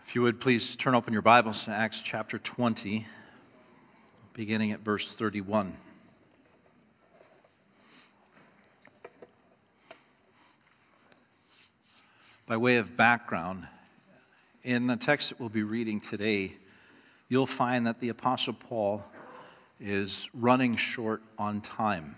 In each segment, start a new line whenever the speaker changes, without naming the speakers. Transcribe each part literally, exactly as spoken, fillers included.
If you would please turn open your Bibles to Acts chapter twenty, beginning at verse thirty-one. By way of background, in the text that we'll be reading today, you'll find that the Apostle Paul is running short on time.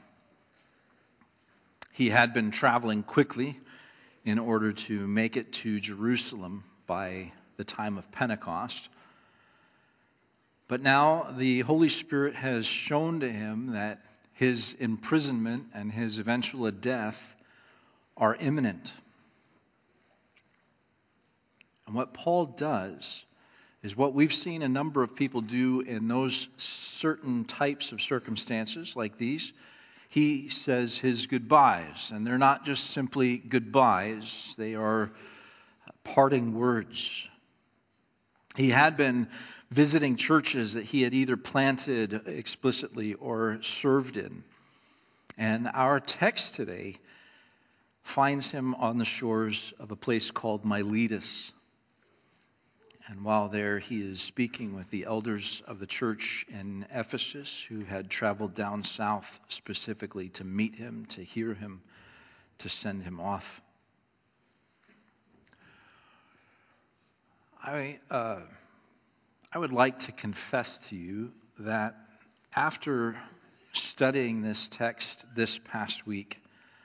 He had been traveling quickly in order to make it to Jerusalem by the time of Pentecost. But now the Holy Spirit has shown to him that his imprisonment and his eventual death are imminent. And what Paul does is what we've seen a number of people do in those certain types of circumstances like these. He says his goodbyes, and they're not just simply goodbyes, they are parting words. He had been visiting churches that he had either planted explicitly or served in. And our text today finds him on the shores of a place called Miletus. And while there, he is speaking with the elders of the church in Ephesus who had traveled down south specifically to meet him, to hear him, to send him off. I uh, I would like to confess to you that after studying this text this past week,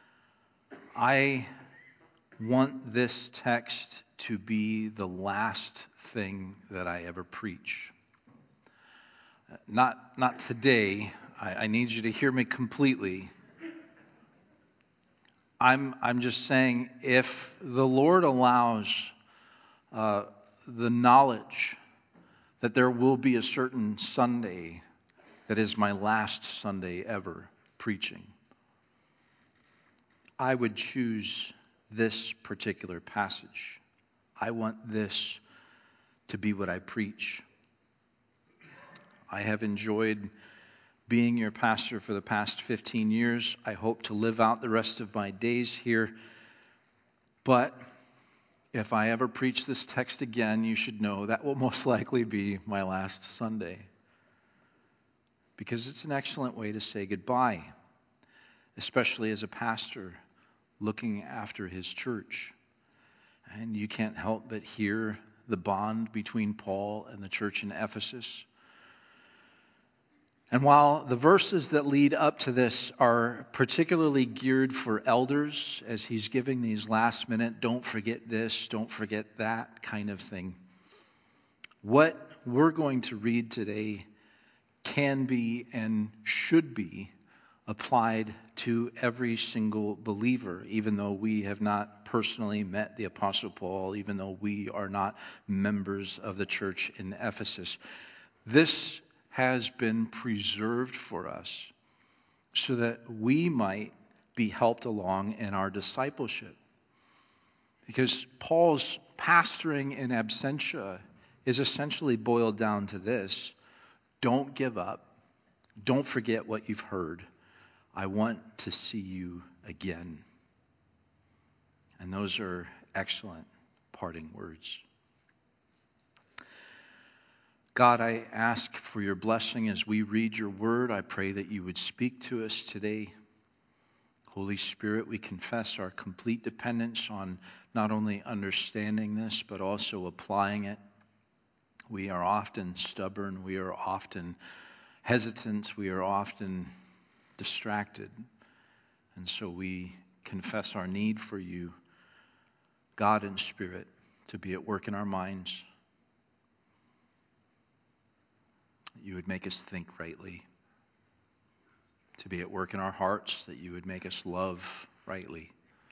I want this text to be the last thing that I ever preach. Not, not today. I, I need you to hear me completely. I'm, I'm just saying, if the Lord allows uh, the knowledge that there will be a certain Sunday that is my last Sunday ever preaching, I would choose this particular passage. I want this to be what I preach. I have enjoyed being your pastor for the past fifteen years. I hope to live out the rest of my days here. But if I ever preach this text again, you should know that will most likely be my last Sunday. Because it's an excellent way to say goodbye, especially as a pastor looking after his church. And you can't help but hear the bond between Paul and the church in Ephesus. And while the verses that lead up to this are particularly geared for elders, as he's giving these last minute, don't forget this, don't forget that kind of thing, what we're going to read today can be and should be applied to every single believer, even though we have not personally met the Apostle Paul, even though we are not members of the church in Ephesus. This has been preserved for us so that we might be helped along in our discipleship. Because Paul's pastoring in absentia is essentially boiled down to this: don't give up. Don't forget what you've heard. I want to see you again. And those are excellent parting words. God, I ask for your blessing as we read your word. I pray that you would speak to us today. Holy Spirit, we confess our complete dependence on not only understanding this, but also applying it. We are often stubborn. We are often hesitant. We are often distracted. And so we confess our need for you, God and Spirit, to be at work in our minds. You would make us think rightly. To be at work in our hearts, that you would make us love rightly.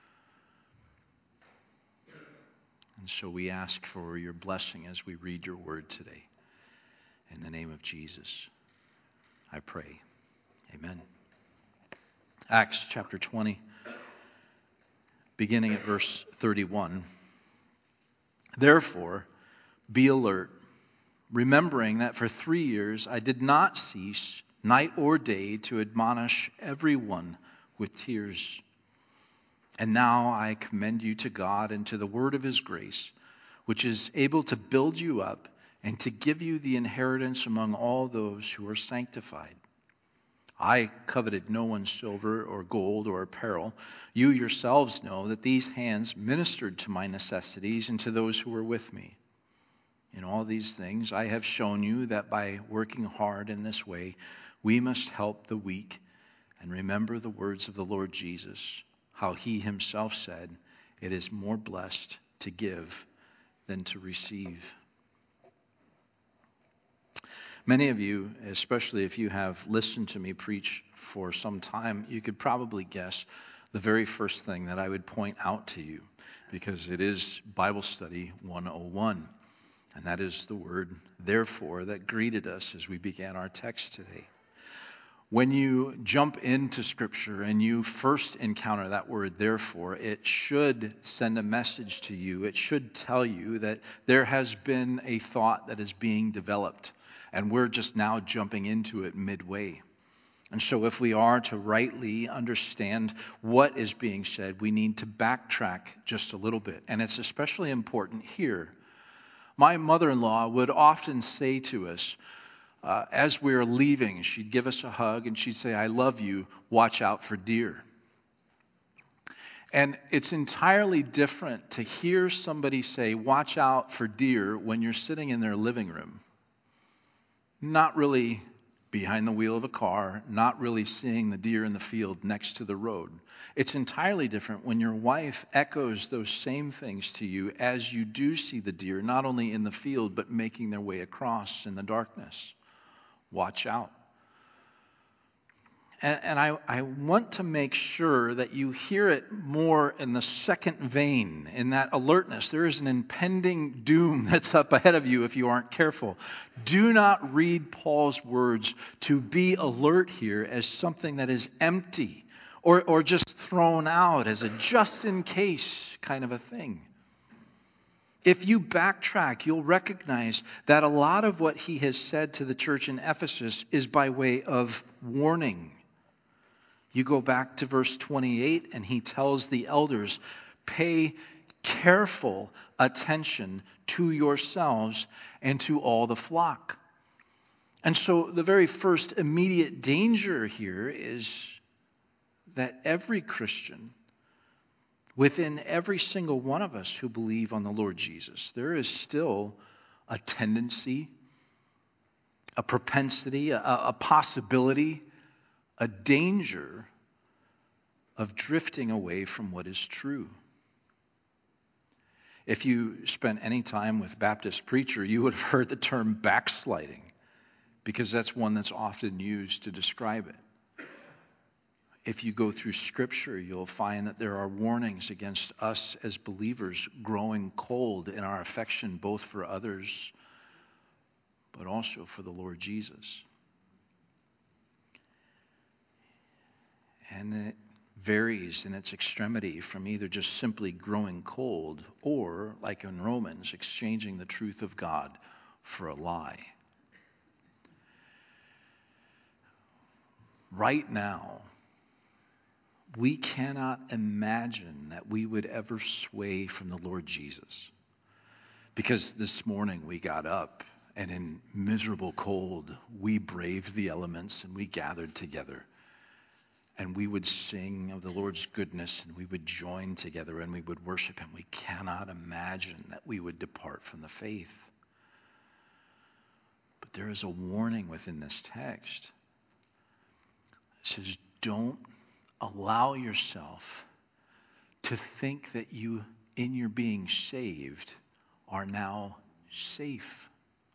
And so we ask for your blessing as we read your word today. In the name of Jesus, I pray. Amen. Acts chapter twenty, beginning at verse thirty-one. Therefore, be alert, remembering that for three years I did not cease, night or day, to admonish everyone with tears. And now I commend you to God and to the word of his grace, which is able to build you up and to give you the inheritance among all those who are sanctified. I coveted no one's silver or gold or apparel. You yourselves know that these hands ministered to my necessities and to those who were with me. In all these things, I have shown you that by working hard in this way, we must help the weak and remember the words of the Lord Jesus, how he himself said, "It is more blessed to give than to receive." Many of you, especially if you have listened to me preach for some time, you could probably guess the very first thing that I would point out to you, because it is Bible Study one oh one. And that is the word therefore that greeted us as we began our text today. When you jump into Scripture and you first encounter that word therefore, it should send a message to you. It should tell you that there has been a thought that is being developed, and we're just now jumping into it midway. And so if we are to rightly understand what is being said, we need to backtrack just a little bit. And it's especially important here. My mother-in-law would often say to us, uh, as we were leaving, she'd give us a hug and she'd say, "I love you, watch out for deer." And it's entirely different to hear somebody say, "Watch out for deer," when you're sitting in their living room. Not really behind the wheel of a car, not really seeing the deer in the field next to the road. It's entirely different when your wife echoes those same things to you as you do see the deer, not only in the field, but making their way across in the darkness. Watch out. And, and I, I want to make sure that you hear it more in the second vein, in that alertness. There is an impending doom that's up ahead of you if you aren't careful. Do not read Paul's words to be alert here as something that is empty or, or just thrown out as a just in case kind of a thing. If you backtrack, you'll recognize that a lot of what he has said to the church in Ephesus is by way of warning. You go back to verse twenty-eight, and he tells the elders, pay careful attention to yourselves and to all the flock. And so the very first immediate danger here is that every Christian, within every single one of us who believe on the Lord Jesus, there is still a tendency, a propensity, a, a possibility, a danger of drifting away from what is true. If you spent any time with Baptist preacher, you would have heard the term backsliding, because that's one that's often used to describe it. If you go through Scripture, you'll find that there are warnings against us as believers growing cold in our affection both for others, but also for the Lord Jesus. And it varies in its extremity from either just simply growing cold or, like in Romans, exchanging the truth of God for a lie. Right now, we cannot imagine that we would ever sway from the Lord Jesus. Because this morning we got up and in miserable cold, we braved the elements and we gathered together. And we would sing of the Lord's goodness and we would join together and we would worship Him. We cannot imagine that we would depart from the faith. But there is a warning within this text. It says, don't allow yourself to think that you, in your being saved, are now safe.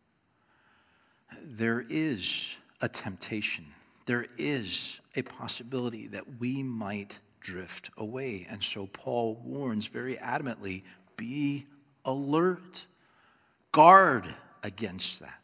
There is a temptation. There is a possibility that we might drift away. And so Paul warns very adamantly, be alert. Guard against that.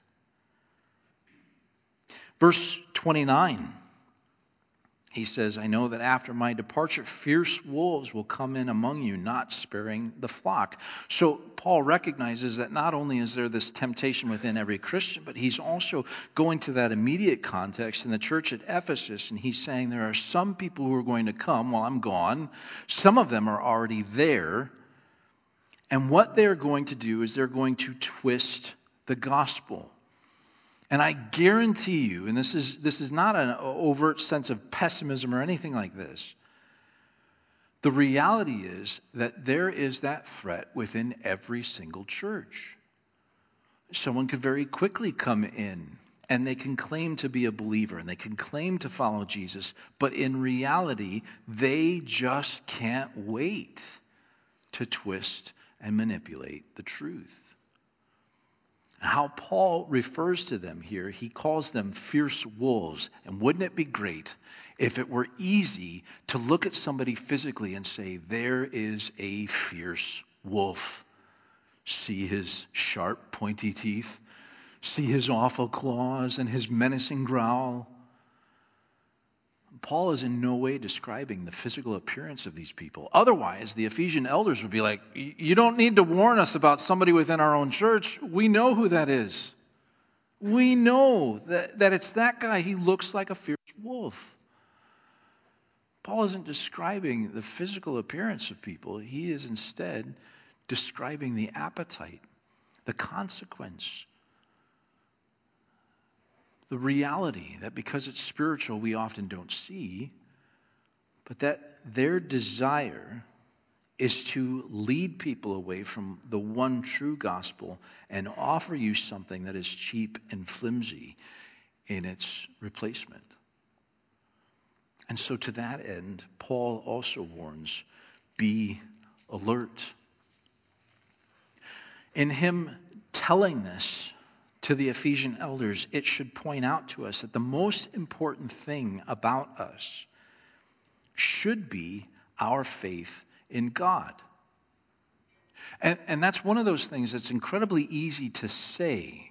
Verse twenty-nine. He says, I know that after my departure, fierce wolves will come in among you, not sparing the flock. So Paul recognizes that not only is there this temptation within every Christian, but he's also going to that immediate context in the church at Ephesus, and he's saying there are some people who are going to come while I'm gone. Some of them are already there, And what they're going to do is they're going to twist the gospel. And I guarantee you, and this is this is not an overt sense of pessimism or anything like this, the reality is that there is that threat within every single church. Someone could very quickly come in and they can claim to be a believer and they can claim to follow Jesus, but in reality, they just can't wait to twist and manipulate the truth. How Paul refers to them here, he calls them fierce wolves. And wouldn't it be great if it were easy to look at somebody physically and say, there is a fierce wolf. See his sharp, pointy teeth. See his awful claws and his menacing growl. Paul is in no way describing the physical appearance of these people. Otherwise, the Ephesian elders would be like, you don't need to warn us about somebody within our own church. We know who that is. We know that, that it's that guy. He looks like a fierce wolf. Paul isn't describing the physical appearance of people. He is instead describing the appetite, the consequence, the reality that because it's spiritual, we often don't see, but that their desire is to lead people away from the one true gospel and offer you something that is cheap and flimsy in its replacement. And so to that end, Paul also warns, be alert. In him telling this to the Ephesian elders, it should point out to us that the most important thing about us should be our faith in God. And, and that's one of those things that's incredibly easy to say.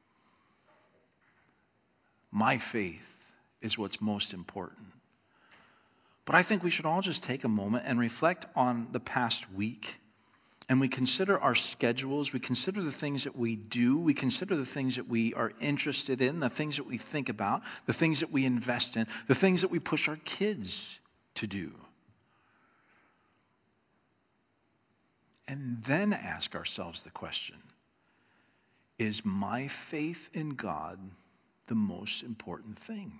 My faith is what's most important. But I think we should all just take a moment and reflect on the past week. And we consider our schedules, we consider the things that we do, we consider the things that we are interested in, the things that we think about, the things that we invest in, the things that we push our kids to do. And then ask ourselves the question, is my faith in God the most important thing?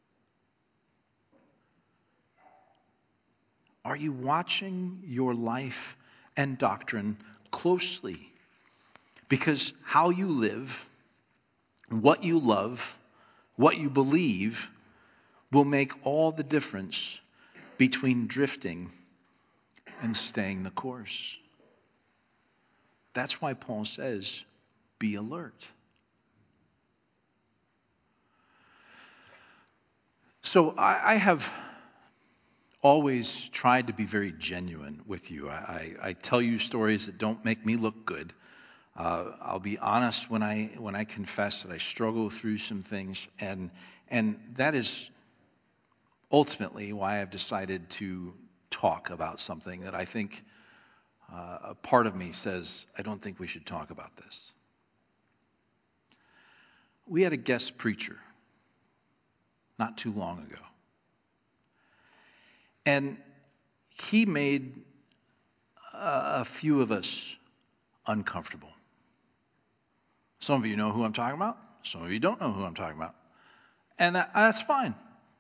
Are you watching your life and doctrine closely? Because how you live, what you love, what you believe will make all the difference between drifting and staying the course. That's why Paul says, be alert. So I, I have always tried to be very genuine with you. I, I, I tell you stories that don't make me look good. Uh, I'll be honest when I when I confess that I struggle through some things, and and that is ultimately why I've decided to talk about something that I think uh, a part of me says I don't think we should talk about this. We had a guest preacher not too long ago. And he made a few of us uncomfortable. Some of you know who I'm talking about. Some of you don't know who I'm talking about. And that's fine.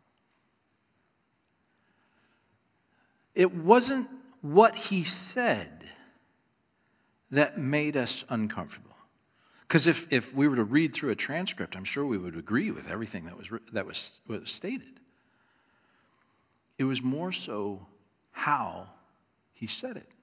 It wasn't what he said that made us uncomfortable. Because if, if we were to read through a transcript, I'm sure we would agree with everything that was that was, was stated. It was more so how he said it.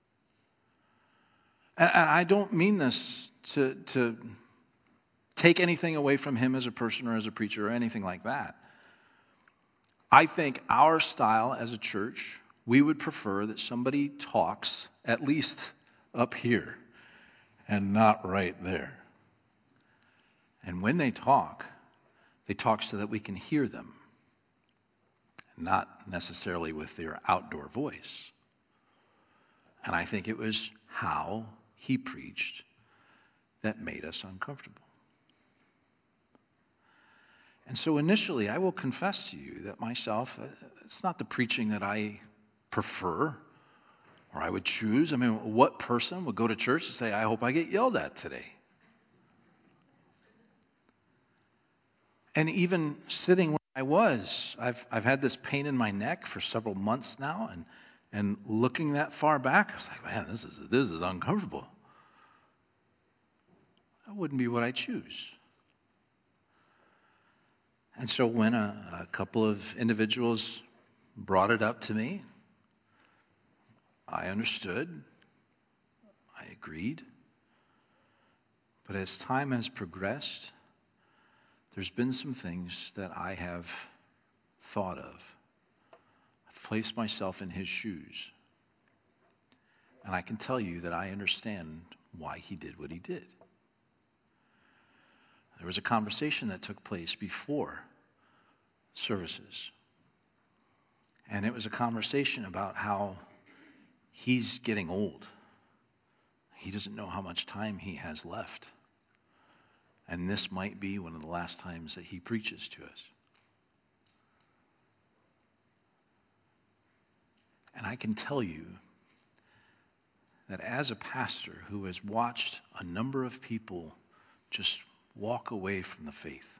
And I don't mean this to, to take anything away from him as a person or as a preacher or anything like that. I think our style as a church, we would prefer that somebody talks at least up here and not right there. And when they talk, they talk so that we can hear them, not necessarily with their outdoor voice. And I think it was how he preached that made us uncomfortable. And so initially, I will confess to you that myself, it's not the preaching that I prefer Or I would choose. I mean, what person would go to church and say, I hope I get yelled at today? And even sitting where I was, I've I've had this pain in my neck for several months now, and and looking that far back, I was like, man, this is this is uncomfortable. That wouldn't be what I choose. And so when a, a couple of individuals brought it up to me, I understood. I agreed. But as time has progressed, there's been some things that I have thought of. I've placed myself in his shoes. And I can tell you that I understand why he did what he did. There was a conversation that took place before services. And it was a conversation about how he's getting old. He doesn't know how much time he has left. And this might be one of the last times that he preaches to us. And I can tell you that as a pastor who has watched a number of people just walk away from the faith,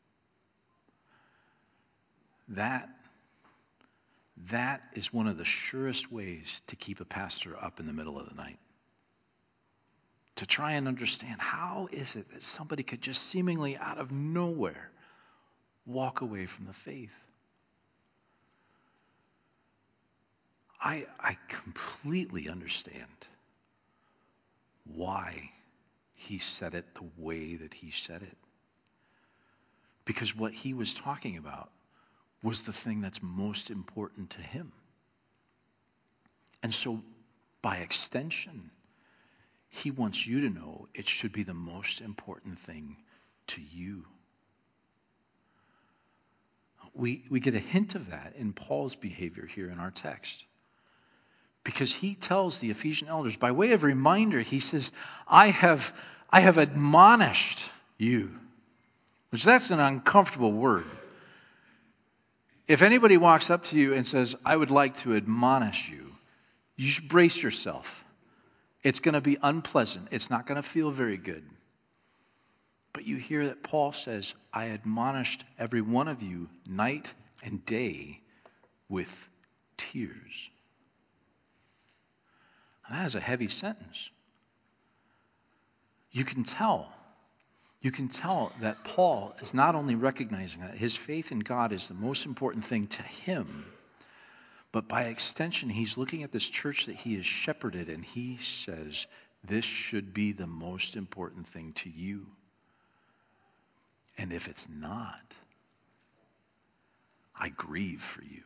that, that is one of the surest ways to keep a pastor up in the middle of the night. To try and understand, how is it that somebody could just seemingly out of nowhere walk away from the faith? I, I completely understand why he said it the way that he said it. Because what he was talking about was the thing that's most important to him. And so, by extension, he wants you to know it should be the most important thing to you. We, we get a hint of that in Paul's behavior here in our text. Because he tells the Ephesian elders, by way of reminder, he says, I have, I have admonished you. Which that's an uncomfortable word. If anybody walks up to you and says, I would like to admonish you, you should brace yourself. It's going to be unpleasant. It's not going to feel very good. But you hear that Paul says, I admonished every one of you night and day with tears. And that is a heavy sentence. You can tell. You can tell that Paul is not only recognizing that his faith in God is the most important thing to him, but by extension, he's looking at this church that he has shepherded, and he says, this should be the most important thing to you. And if it's not, I grieve for you.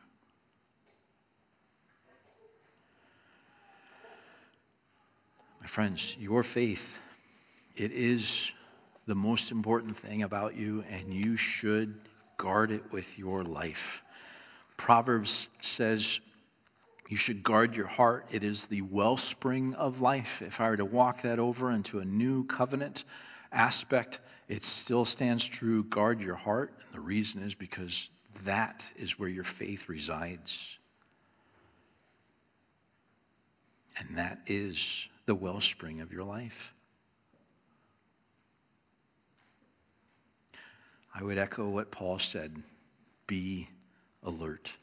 My friends, your faith, it is the most important thing about you, and you should guard it with your life. Proverbs says you should guard your heart. It is the wellspring of life. If I were to walk that over into a new covenant aspect, it still stands true. Guard your heart. And the reason is because that is where your faith resides. And that is the wellspring of your life. I would echo what Paul said. Be alert.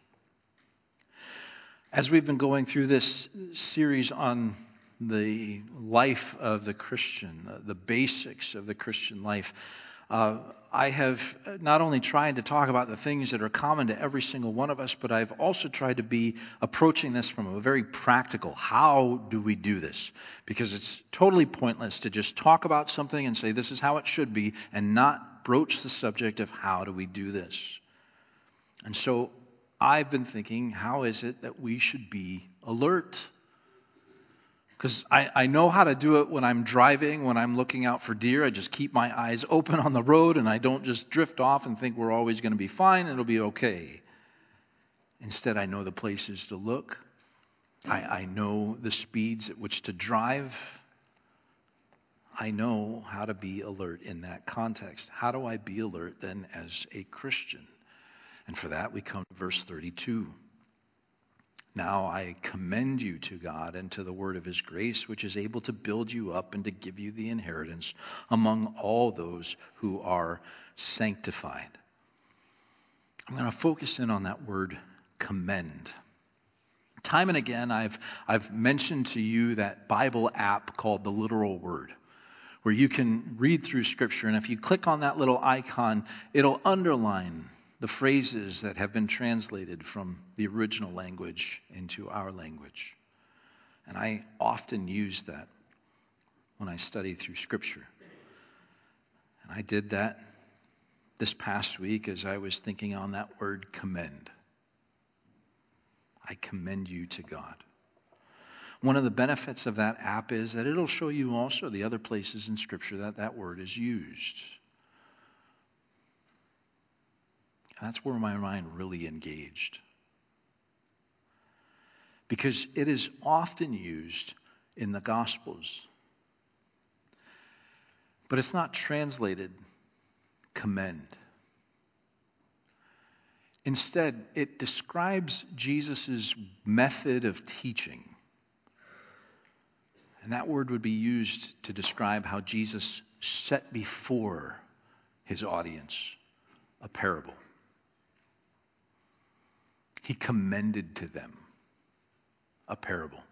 As we've been going through this series on the life of the Christian, the basics of the Christian life, uh, I have not only tried to talk about the things that are common to every single one of us, but I've also tried to be approaching this from a very practical, how do we do this? Because it's totally pointless to just talk about something and say this is how it should be and not broach the subject of how do we do this. And so I've been thinking, how is it that we should be alert? Because I, I know how to do it when I'm driving, when I'm looking out for deer. I just keep my eyes open on the road and I don't just drift off and think we're always going to be fine and it'll be okay. Instead, I know the places to look. I, I know the speeds at which to drive. I know how to be alert in that context. How do I be alert then as a Christian? And for that, we come to verse thirty-two. Now I commend you to God and to the word of his grace, which is able to build you up and to give you the inheritance among all those who are sanctified. I'm going to focus in on that word commend. Time and again, I've, I've mentioned to you that Bible app called the Literal Word, where you can read through Scripture, and if you click on that little icon, it'll underline the phrases that have been translated from the original language into our language. And I often use that when I study through Scripture. And I did that this past week as I was thinking on that word commend. I commend you to God. One of the benefits of that app is that it'll show you also the other places in Scripture that that word is used. That's where my mind really engaged. Because it is often used in the Gospels. But it's not translated commend. Instead, it describes Jesus' method of teaching. And that word would be used to describe how Jesus set before his audience a parable. He commended to them a parable.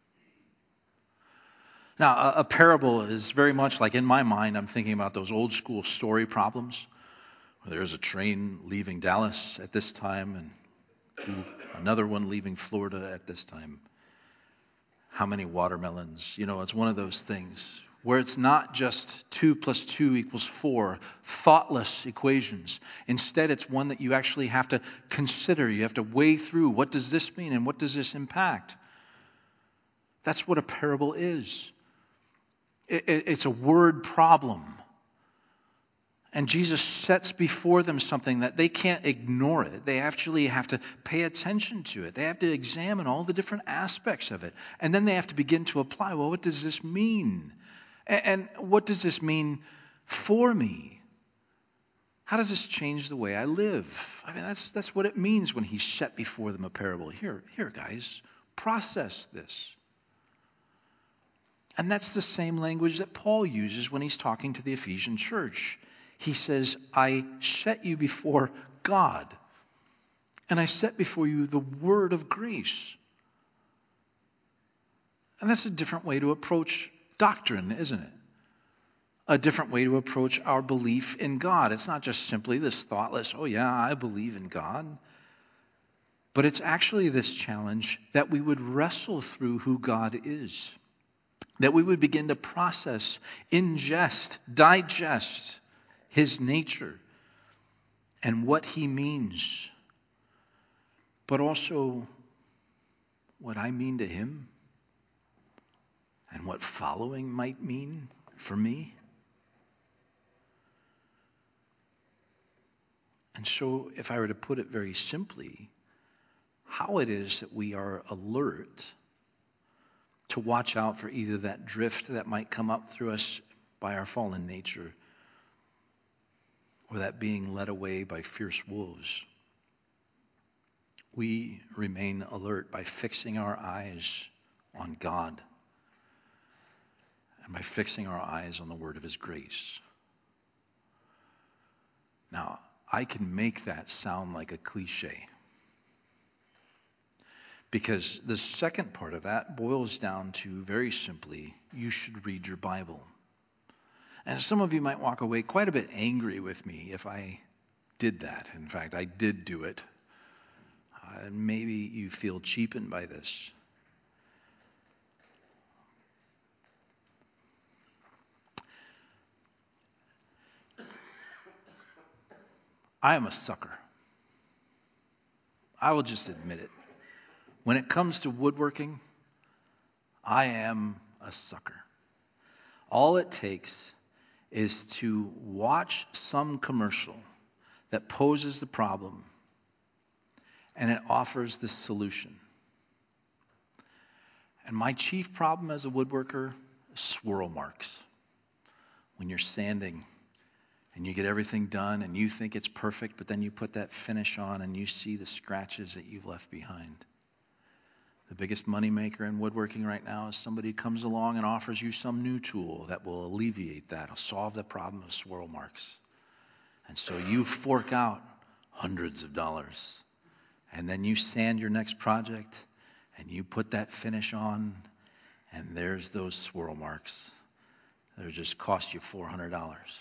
Now, a, a parable is very much like, in my mind, I'm thinking about those old school story problems. Where there's a train leaving Dallas at this time and another one leaving Florida at this time. How many watermelons? You know, it's one of those things where it's not just two plus two equals four, thoughtless equations. Instead, it's one that you actually have to consider. You have to weigh through, what does this mean and what does this impact? That's what a parable is. It, it, it's a word problem. And Jesus sets before them something that they can't ignore it. They actually have to pay attention to it. They have to examine all the different aspects of it. And then they have to begin to apply, well, what does this mean? And what does this mean for me? How does this change the way I live? I mean, that's that's what it means when he set before them a parable. Here, here, guys, process this. And that's the same language that Paul uses when he's talking to the Ephesian church. He says, I set you before God, and I set before you the word of grace. And that's a different way to approach doctrine, isn't it? A different way to approach our belief in God. It's not just simply this thoughtless, oh yeah, I believe in God. But it's actually this challenge that we would wrestle through who God is. That we would begin to process, ingest, digest his nature and what he means. But also what I mean to him. And what following might mean for me. And so, if I were to put it very simply, how it is that we are alert to watch out for either that drift that might come up through us by our fallen nature, or that being led away by fierce wolves. We remain alert by fixing our eyes on God. And by fixing our eyes on the word of his grace. Now, I can make that sound like a cliche. Because the second part of that boils down to, very simply, you should read your Bible. And some of you might walk away quite a bit angry with me if I did that. In fact, I did do it. Uh, maybe you feel cheapened by this. I am a sucker. I will just admit it. When it comes to woodworking, I am a sucker. All it takes is to watch some commercial that poses the problem and it offers the solution. And my chief problem as a woodworker is swirl marks. When you're sanding and you get everything done and you think it's perfect, but then you put that finish on and you see the scratches that you've left behind. The biggest moneymaker in woodworking right now is somebody comes along and offers you some new tool that will alleviate that, will solve the problem of swirl marks. And so you fork out hundreds of dollars. And then you sand your next project, and you put that finish on, and there's those swirl marks. They'll just cost you four hundred dollars.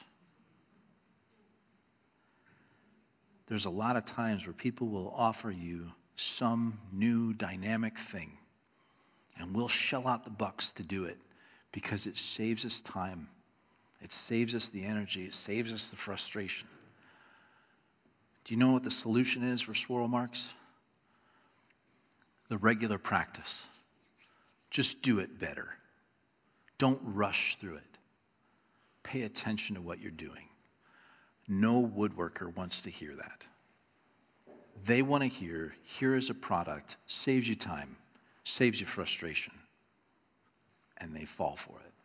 There's a lot of times where people will offer you some new dynamic thing, and we'll shell out the bucks to do it because it saves us time. It saves us the energy. It saves us the frustration. Do you know what the solution is for swirl marks? The regular practice. Just do it better. Don't rush through it. Pay attention to what you're doing. No woodworker wants to hear that. They want to hear, here is a product, saves you time, saves you frustration, and they fall for it.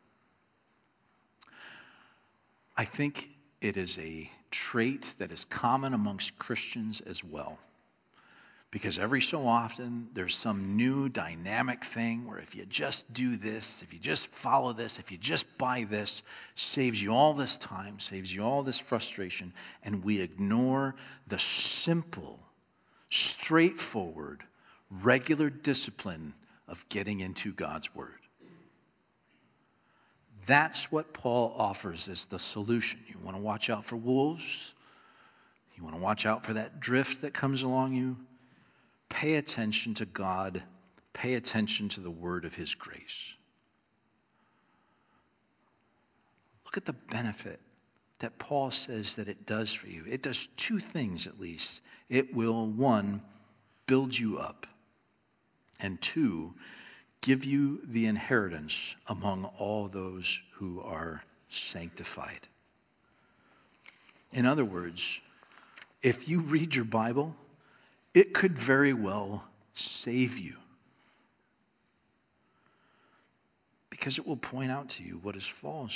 I think it is a trait that is common amongst Christians as well. Because every so often, there's some new dynamic thing where if you just do this, if you just follow this, if you just buy this, saves you all this time, saves you all this frustration, and we ignore the simple, straightforward, regular discipline of getting into God's Word. That's what Paul offers as the solution. You want to watch out for wolves. You want to watch out for that drift that comes along you. Pay attention to God. Pay attention to the word of his grace. Look at the benefit that Paul says that it does for you. It does two things at least. It will, one, build you up. And two, give you the inheritance among all those who are sanctified. In other words, if you read your Bible, it could very well save you. Because it will point out to you what is false.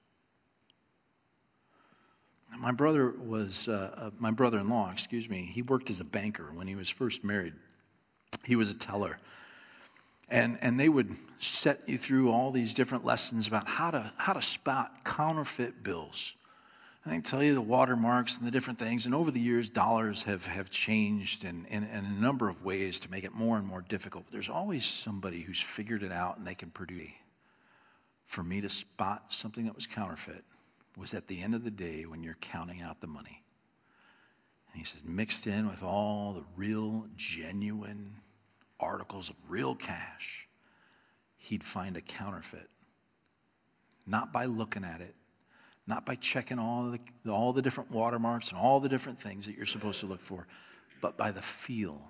My brother was, uh, uh, my brother-in-law, excuse me, he worked as a banker when he was first married. He was a teller. And and they would set you through all these different lessons about how to how to spot counterfeit bills. And they tell you the watermarks and the different things. And over the years, dollars have, have changed in, in, in a number of ways to make it more and more difficult. But there's always somebody who's figured it out and they can produce. For me to spot something that was counterfeit was at the end of the day when you're counting out the money. And he says, mixed in with all the real, genuine articles of real cash, he'd find a counterfeit. Not by looking at it, not by checking all the all the different watermarks and all the different things that you're supposed to look for, but by the feel.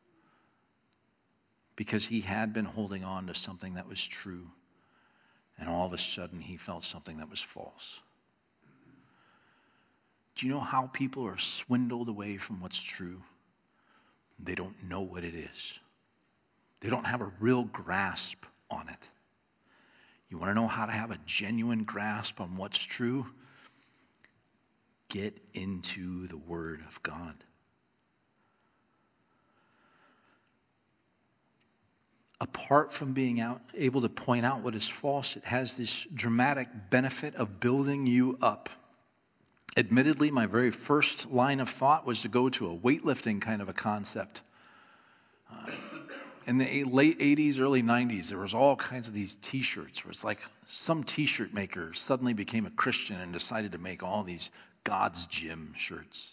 Because he had been holding on to something that was true, and all of a sudden he felt something that was false. Do you know how people are swindled away from what's true? They don't know what it is. They don't have a real grasp on it. You want to know how to have a genuine grasp on what's true? Get into the Word of God. Apart from being out, able to point out what is false, it has this dramatic benefit of building you up. Admittedly, my very first line of thought was to go to a weightlifting kind of a concept. Uh, In the late eighties, early nineties, there was all kinds of these T-shirts where it's like some T-shirt maker suddenly became a Christian and decided to make all these God's Gym shirts.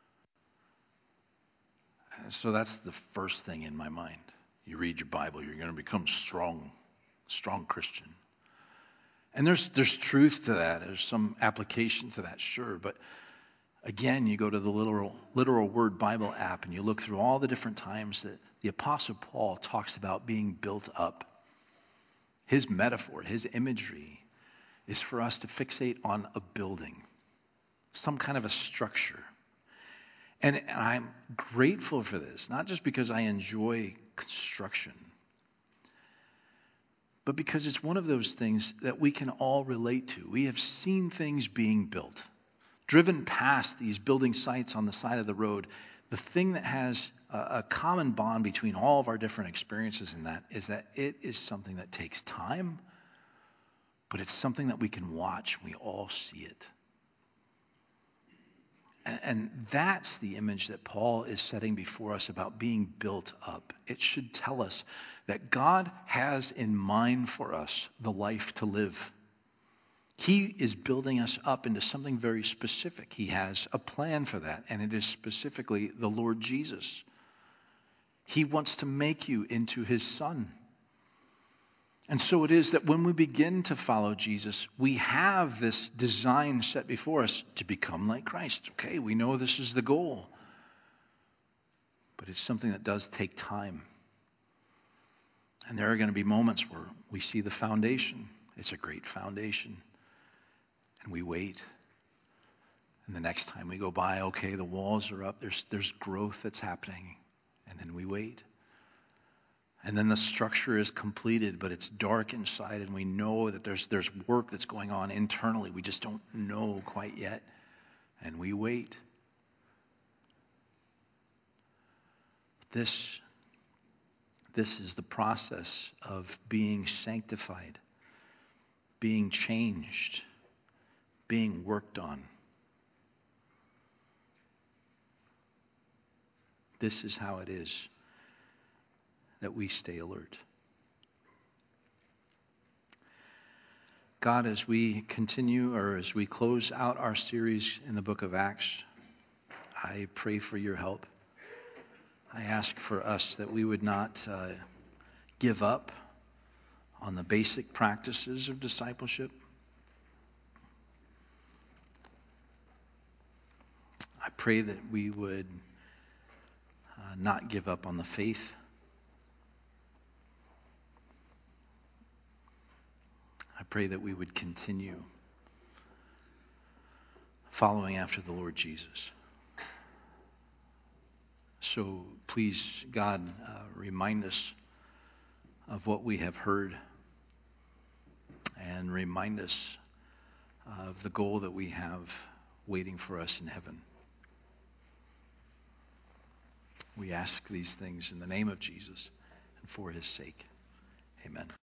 And so that's the first thing in my mind. You read your Bible, you're going to become strong, strong Christian. And there's there's truth to that. There's some application to that, sure. But again, you go to the literal literal Word Bible app and you look through all the different times that the Apostle Paul talks about being built up. His metaphor, his imagery is for us to fixate on a building, some kind of a structure. And, and I'm grateful for this, not just because I enjoy construction, but because it's one of those things that we can all relate to. We have seen things being built, driven past these building sites on the side of the road. The thing that has a, a common bond between all of our different experiences in that is that it is something that takes time, but it's something that we can watch. We all see it. And, and that's the image that Paul is setting before us about being built up. It should tell us that God has in mind for us the life to live. He is building us up into something very specific. He has a plan for that, and it is specifically the Lord Jesus. He wants to make you into his son. And so it is that when we begin to follow Jesus, we have this design set before us to become like Christ. Okay, we know this is the goal, but it's something that does take time. And there are going to be moments where we see the foundation. It's a great foundation. And we wait. And the next time we go by, okay, the walls are up. There's, there's growth that's happening. And then we wait. And then the structure is completed, but it's dark inside, and we know that there's, there's work that's going on internally. We just don't know quite yet. And we wait. This, this is the process of being sanctified, being changed, being worked on. This is how it is that we stay alert. God, as we continue or as we close out our series in the book of Acts, I pray for your help. I ask for us that we would not uh, give up on the basic practices of discipleship. I pray that we would uh, not give up on the faith. I pray that we would continue following after the Lord Jesus. So please, God, uh, remind us of what we have heard and remind us of the goal that we have waiting for us in heaven. We ask these things in the name of Jesus and for his sake. Amen.